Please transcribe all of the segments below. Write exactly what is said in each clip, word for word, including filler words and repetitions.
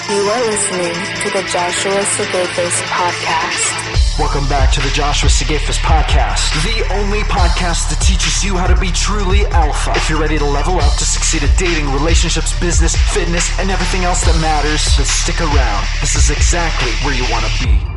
You are listening to the Joshua Sigafus Podcast. Welcome back to the Joshua Sigafus Podcast, the only podcast that teaches you how to be truly alpha. If you're ready to level up to succeed at dating, relationships, business, fitness, and everything else that matters, then stick around. This is exactly where you want to be.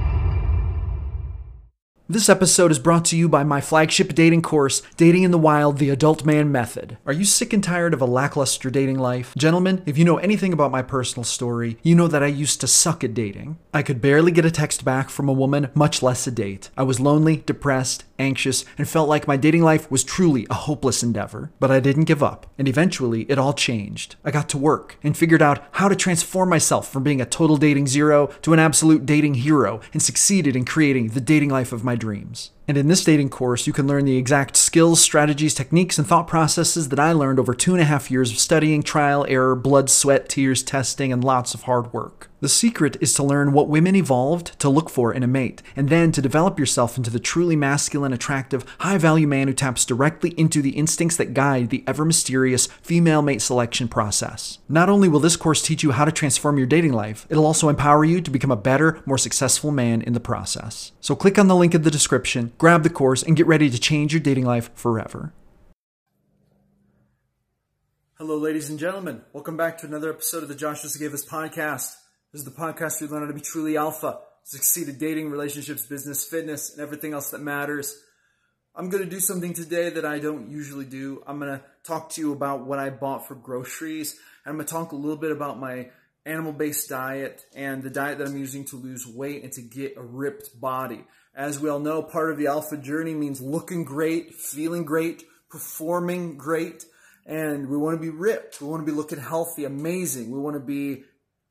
This episode is brought to you by my flagship dating course, Dating in the Wild, The Adult Man Method. Are you sick and tired of a lackluster dating life? Gentlemen, if you know anything about my personal story, you know that I used to suck at dating. I could barely get a text back from a woman, much less a date. I was lonely, depressed, anxious, and felt like my dating life was truly a hopeless endeavor. But I didn't give up, and eventually it all changed. I got to work and figured out how to transform myself from being a total dating zero to an absolute dating hero, and succeeded in creating the dating life of my dreams. And in this dating course, you can learn the exact skills, strategies, techniques, and thought processes that I learned over two and a half years of studying, trial, error, blood, sweat, tears, testing, and lots of hard work. The secret is to learn what women evolved to look for in a mate, and then to develop yourself into the truly masculine, attractive, high-value man who taps directly into the instincts that guide the ever-mysterious female mate selection process. Not only will this course teach you how to transform your dating life, it'll also empower you to become a better, more successful man in the process. So click on the link in the description, grab the course, and get ready to change your dating life forever. Hello, ladies and gentlemen. Welcome back to another episode of the Joshua Sigafus Podcast. This is the podcast where you learn how to be truly alpha, succeed at dating, relationships, business, fitness, and everything else that matters. I'm going to do something today that I don't usually do. I'm going to talk to you about what I bought for groceries. And I'm going to talk a little bit about my animal-based diet and the diet that I'm using to lose weight and to get a ripped body. As we all know, part of the alpha journey means looking great, feeling great, performing great, and we want to be ripped. We want to be looking healthy, amazing. We want to be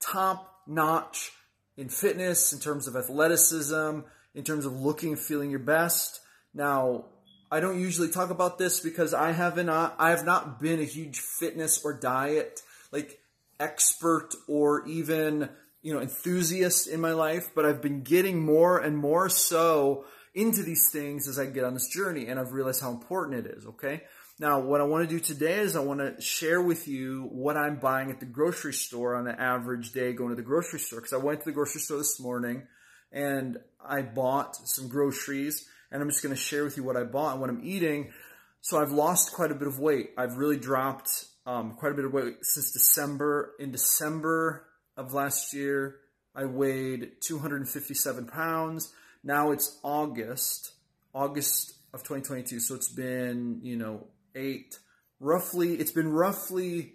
top-notch in fitness, in terms of athleticism, in terms of looking and feeling your best. Now, I don't usually talk about this because I haven't, uh, I have not been a huge fitness or diet like expert or even, you know, enthusiast in my life, but I've been getting more and more so into these things as I get on this journey, and I've realized how important it is, okay? Now, what I want to do today is I want to share with you what I'm buying at the grocery store on an average day going to the grocery store, because I went to the grocery store this morning and I bought some groceries, and I'm just going to share with you what I bought and what I'm eating. So I've lost quite a bit of weight. I've really dropped um, quite a bit of weight since December. In December of last year, I weighed two hundred fifty-seven pounds. Now it's August, August of twenty twenty-two. So it's been, you know, eight, roughly, it's been roughly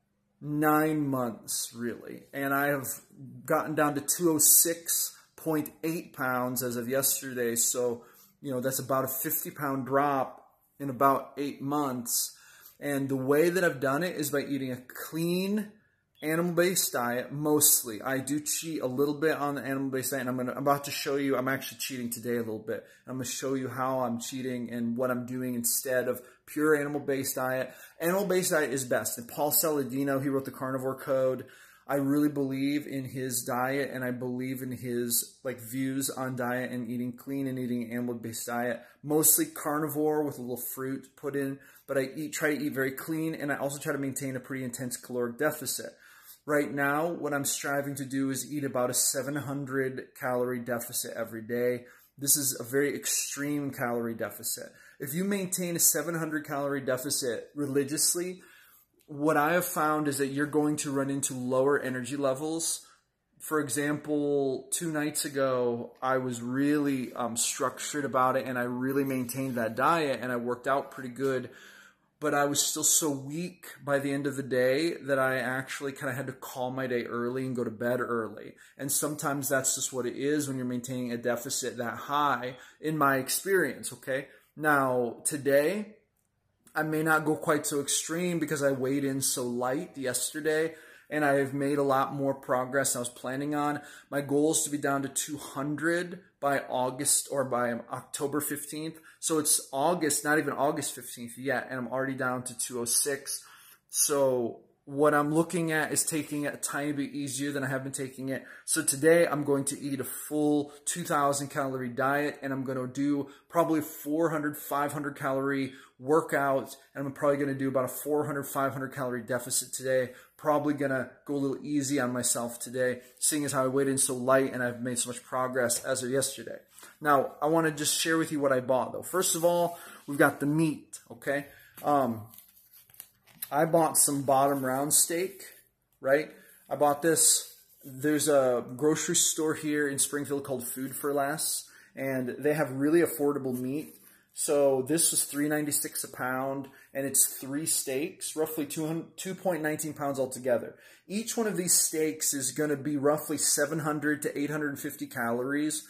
nine months, really. And I have gotten down to two oh six point eight pounds as of yesterday. So, you know, that's about a fifty pound drop in about eight months. And the way that I've done it is by eating a clean, animal-based diet, mostly. I do cheat a little bit on the animal-based diet, and I'm, gonna, I'm about to show you, I'm actually cheating today a little bit. I'm going to show you how I'm cheating and what I'm doing instead of pure animal-based diet. Animal-based diet is best. And Paul Saladino, he wrote the Carnivore Code. I really believe in his diet, and I believe in his like views on diet and eating clean and eating animal-based diet. Mostly carnivore with a little fruit put in, but I eat, try to eat very clean, and I also try to maintain a pretty intense caloric deficit. Right now, what I'm striving to do is eat about a seven hundred calorie deficit every day. This is a very extreme calorie deficit. If you maintain a seven hundred calorie deficit religiously, what I have found is that you're going to run into lower energy levels. For example, two nights ago, I was really um, structured about it, and I really maintained that diet, and I worked out pretty good. But I was still so weak by the end of the day that I actually kind of had to call my day early and go to bed early. And sometimes that's just what it is when you're maintaining a deficit that high, in my experience, okay? Now, today, I may not go quite so extreme because I weighed in so light yesterday, and I have made a lot more progress than I was planning on. My goal is to be down to two hundred by August or by October fifteenth. So it's August, not even August fifteenth yet, and I'm already down to two oh six. So what I'm looking at is taking it a tiny bit easier than I have been taking it. So today I'm going to eat a full two thousand calorie diet, and I'm going to do probably four hundred, five hundred calorie workout, and I'm probably going to do about a four hundred, five hundred calorie deficit today. Probably going to go a little easy on myself today, seeing as how I weighed in so light and I've made so much progress as of yesterday. Now, I want to just share with you what I bought, though. First of all, we've got the meat, okay? Um, I bought some bottom round steak, right? I bought this. There's a grocery store here in Springfield called Food for Less, and they have really affordable meat. So this was three ninety-six a pound, and it's three steaks, roughly two point one nine pounds altogether. Each one of these steaks is going to be roughly seven hundred to eight hundred fifty calories.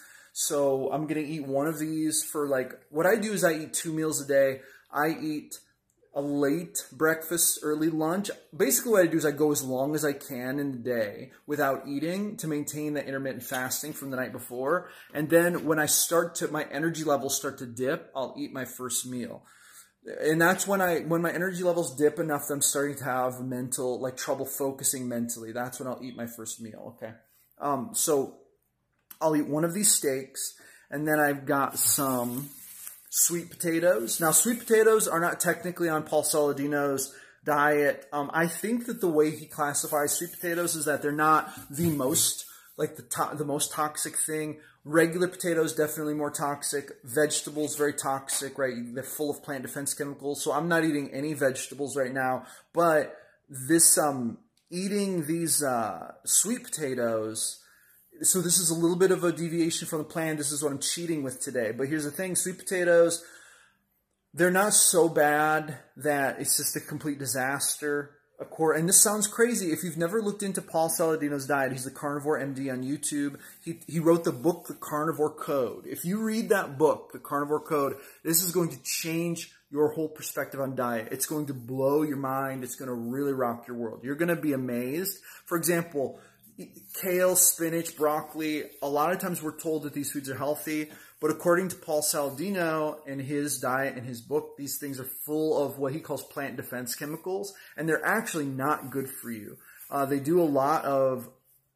So I'm going to eat one of these for like, what I do is I eat two meals a day. I eat a late breakfast, early lunch. Basically what I do is I go as long as I can in the day without eating to maintain the intermittent fasting from the night before. And then when I start to, my energy levels start to dip, I'll eat my first meal. And that's when I, when my energy levels dip enough that I'm starting to have mental, like trouble focusing mentally. That's when I'll eat my first meal, okay? Um, so I'll eat one of these steaks, and then I've got some sweet potatoes. Now, sweet potatoes are not technically on Paul Saladino's diet. Um, I think that the way he classifies sweet potatoes is that they're not the most, like the to the most toxic thing. Regular potatoes, definitely more toxic. Vegetables, very toxic, right? They're full of plant defense chemicals. So I'm not eating any vegetables right now. But this, um, eating these uh, sweet potatoes, so this is a little bit of a deviation from the plan. This is what I'm cheating with today. But here's the thing. Sweet potatoes, they're not so bad that it's just a complete disaster. And this sounds crazy. If you've never looked into Paul Saladino's diet, he's the Carnivore M D on YouTube. He, he wrote the book, The Carnivore Code. If you read that book, The Carnivore Code, this is going to change your whole perspective on diet. It's going to blow your mind. It's going to really rock your world. You're going to be amazed. For example, kale, spinach, broccoli, a lot of times we're told that these foods are healthy, but according to Paul Saladino and his diet and his book, these things are full of what he calls plant defense chemicals, and they're actually not good for you. Uh, they do a lot of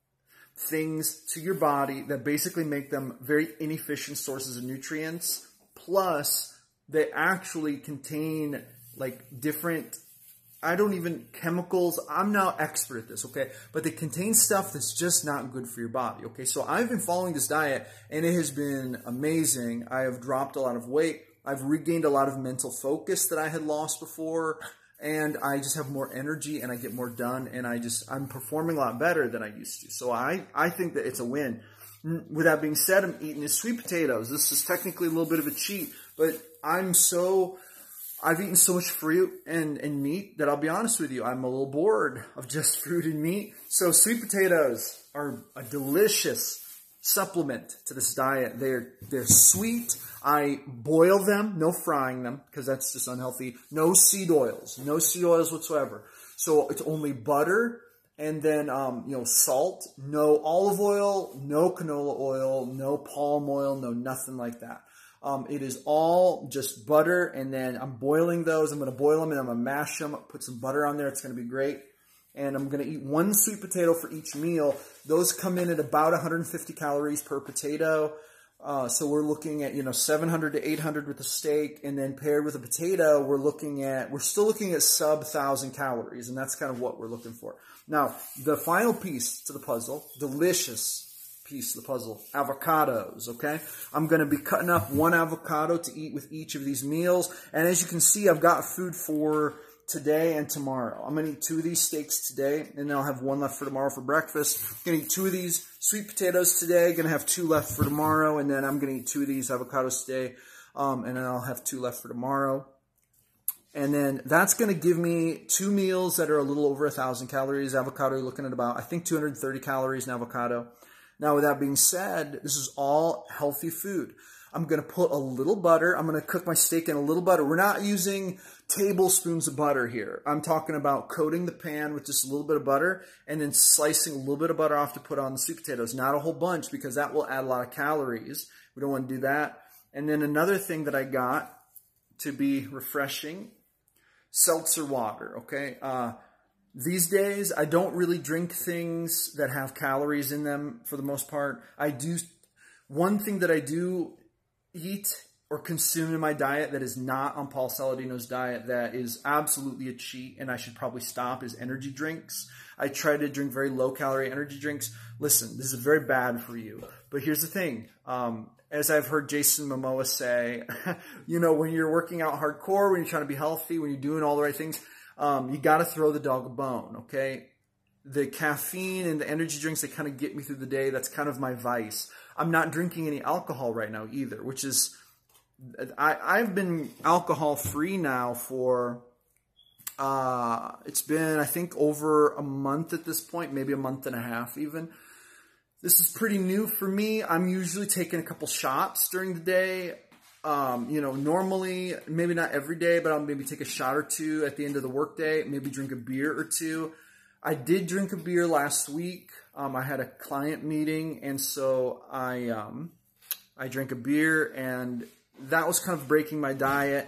things to your body that basically make them very inefficient sources of nutrients, plus they actually contain like different I don't even, chemicals, I'm not expert at this, okay? But they contain stuff that's just not good for your body, okay? So I've been following this diet, and it has been amazing. I have dropped a lot of weight. I've regained a lot of mental focus that I had lost before, and I just have more energy, and I get more done, and I just, I'm performing a lot better than I used to. So I, I think that it's a win. With that being said, I'm eating these sweet potatoes. This is technically a little bit of a cheat, but I'm so... I've eaten so much fruit and, and meat that I'll be honest with you, I'm a little bored of just fruit and meat. So sweet potatoes are a delicious supplement to this diet. They're, they're sweet. I boil them, no frying them, because that's just unhealthy. No seed oils, no seed oils whatsoever. So it's only butter and then, um, you know, salt, no olive oil, no canola oil, no palm oil, no nothing like that. Um, it is all just butter, and then I'm boiling those. I'm going to boil them, and I'm going to mash them, put some butter on there. It's going to be great. And I'm going to eat one sweet potato for each meal. Those come in at about one hundred fifty calories per potato. Uh, so we're looking at, you know, seven hundred to eight hundred with a steak, and then paired with a potato, we're looking at, we're still looking at sub one thousand calories, and that's kind of what we're looking for. Now, the final piece to the puzzle, delicious piece of the puzzle, avocados, okay? I'm going to be cutting up one avocado to eat with each of these meals. And as you can see, I've got food for today and tomorrow. I'm going to eat two of these steaks today, and then I'll have one left for tomorrow for breakfast. I'm going to eat two of these sweet potatoes today, going to have two left for tomorrow, and then I'm going to eat two of these avocados today, um, and then I'll have two left for tomorrow. And then that's going to give me two meals that are a little over one thousand calories. Avocado, you're looking at about, I think, two hundred thirty calories in avocado. Now, with that being said, this is all healthy food. I'm going to put a little butter. I'm going to cook my steak in a little butter. We're not using tablespoons of butter here. I'm talking about coating the pan with just a little bit of butter and then slicing a little bit of butter off to put on the sweet potatoes. Not a whole bunch, because that will add a lot of calories. We don't want to do that. And then another thing that I got to be refreshing, seltzer water, okay? Uh, these days, I don't really drink things that have calories in them for the most part. I do, one thing that I do eat or consume in my diet that is not on Paul Saladino's diet that is absolutely a cheat and I should probably stop is energy drinks. I try to drink very low calorie energy drinks. Listen, this is very bad for you. But here's the thing. Um, as I've heard Jason Momoa say, you know, when you're working out hardcore, when you're trying to be healthy, when you're doing all the right things, um, you got to throw the dog a bone, okay? The caffeine and the energy drinks, they kind of get me through the day. That's kind of my vice. I'm not drinking any alcohol right now either, which is, I, I've been alcohol free now for, uh, it's been, I think, over a month at this point, maybe a month and a half even. This is pretty new for me. I'm usually taking a couple shots during the day. Um, you know, normally, maybe not every day, but I'll maybe take a shot or two at the end of the workday, maybe drink a beer or two. I did drink a beer last week. Um, I had a client meeting, and so I, um, I drank a beer, and that was kind of breaking my diet.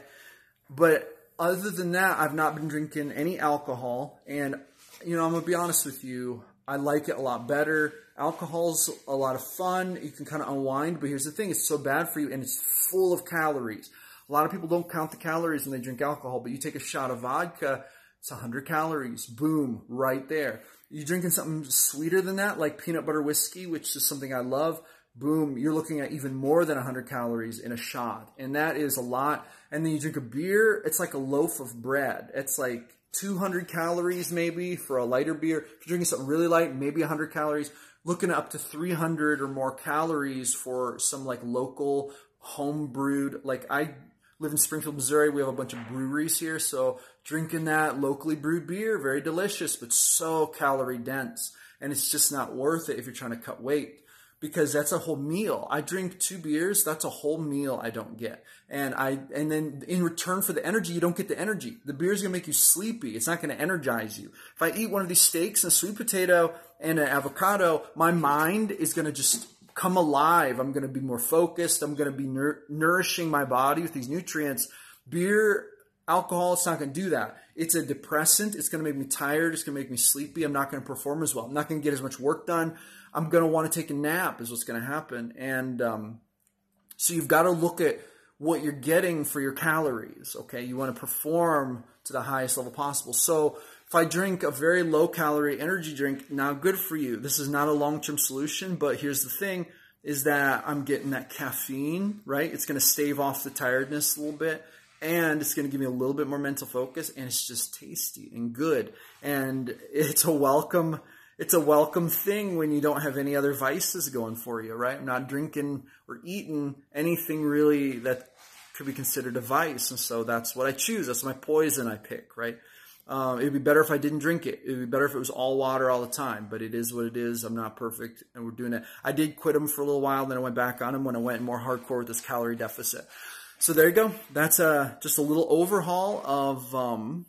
But other than that, I've not been drinking any alcohol. And, you know, I'm going to be honest with you, I like it a lot better. Alcohol's a lot of fun. You can kind of unwind. But here's the thing, it's so bad for you, and it's full of calories. A lot of people don't count the calories when they drink alcohol, but you take a shot of vodka, it's one hundred calories. Boom, right there. You drinking something sweeter than that, like peanut butter whiskey, which is something I love. Boom, you're looking at even more than one hundred calories in a shot. And that is a lot. And then you drink a beer, it's like a loaf of bread. It's like two hundred calories maybe for a lighter beer. If you're drinking something really light, maybe one hundred calories. Looking at up to three hundred or more calories for some like local home brewed. Like I live in Springfield, Missouri. We have a bunch of breweries here. So drinking that locally brewed beer, very delicious, but so calorie dense. And it's just not worth it if you're trying to cut weight. Because that's a whole meal. I drink two beers, that's a whole meal I don't get. And I and then in return for the energy, you don't get the energy. The beer is going to make you sleepy. It's not going to energize you. If I eat one of these steaks and a sweet potato and an avocado, my mind is going to just come alive. I'm going to be more focused. I'm going to be nur- nourishing my body with these nutrients. Beer, alcohol, it's not going to do that. It's a depressant. It's going to make me tired. It's going to make me sleepy. I'm not going to perform as well. I'm not going to get as much work done. I'm going to want to take a nap is what's going to happen. And um, so you've got to look at what you're getting for your calories, okay? You want to perform to the highest level possible. So if I drink a very low-calorie energy drink, now good for you. This is not a long-term solution, but here's the thing, is that I'm getting that caffeine, right? It's going to stave off the tiredness a little bit, and it's going to give me a little bit more mental focus, and it's just tasty and good. And it's a welcome... It's a welcome thing when you don't have any other vices going for you, right? I'm not drinking or eating anything really that could be considered a vice. And so that's what I choose. That's my poison I pick, right? Um, it'd be better if I didn't drink it. It'd be better if it was all water all the time. But it is what it is. I'm not perfect, and we're doing it. I did quit them for a little while, then I went back on them when I went more hardcore with this calorie deficit. So there you go. That's a, just a little overhaul of... Um,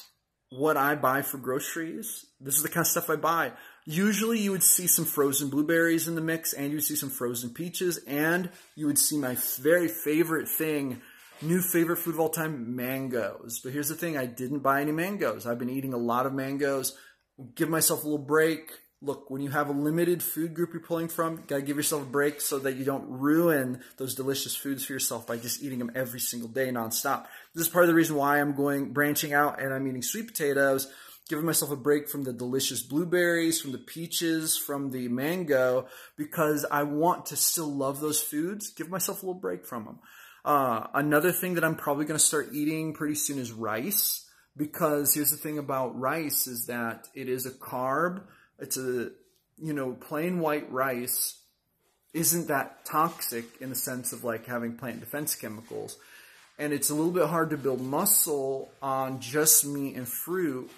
what I buy for groceries. This is the kind of stuff I buy. Usually you would see some frozen blueberries in the mix, and you would see some frozen peaches, and you would see my very favorite thing, new favorite food of all time, mangoes. But here's the thing, I didn't buy any mangoes. I've been eating a lot of mangoes. Give myself a little break. Look, when you have a limited food group you're pulling from, you gotta give yourself a break so that you don't ruin those delicious foods for yourself by just eating them every single day nonstop. This is part of the reason why I'm going branching out and I'm eating sweet potatoes, giving myself a break from the delicious blueberries, from the peaches, from the mango, because I want to still love those foods. Give myself a little break from them. Uh, another thing that I'm probably going to start eating pretty soon is rice, because here's the thing about rice is that it is a carb. It's a, you know, plain white rice isn't that toxic in the sense of like having plant defense chemicals. And it's a little bit hard to build muscle on just meat and fruit.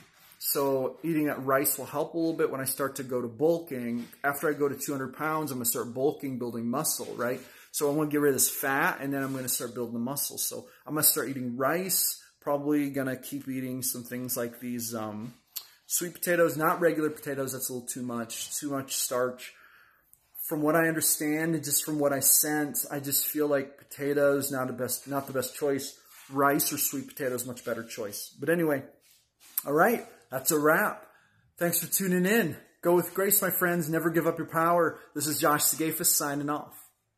So eating that rice will help a little bit when I start to go to bulking. After I go to two hundred pounds, I'm going to start bulking, building muscle, right? So I want to get rid of this fat, and then I'm going to start building the muscle. So I'm going to start eating rice, probably going to keep eating some things like these... Um, Sweet potatoes, not regular potatoes, that's a little too much, too much starch. From what I understand, and just from what I sense, I just feel like potatoes, not the best, not the best choice. Rice or sweet potatoes, much better choice. But anyway, all right, That's a wrap. Thanks for tuning in. Go with grace, my friends. Never give up your power. This is Josh Sigafus signing off.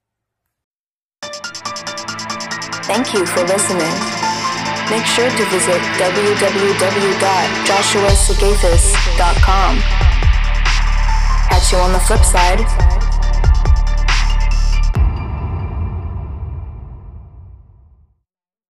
Thank you for listening. Make sure to visit w w w dot joshua sigafus dot com. Catch you on the flip side.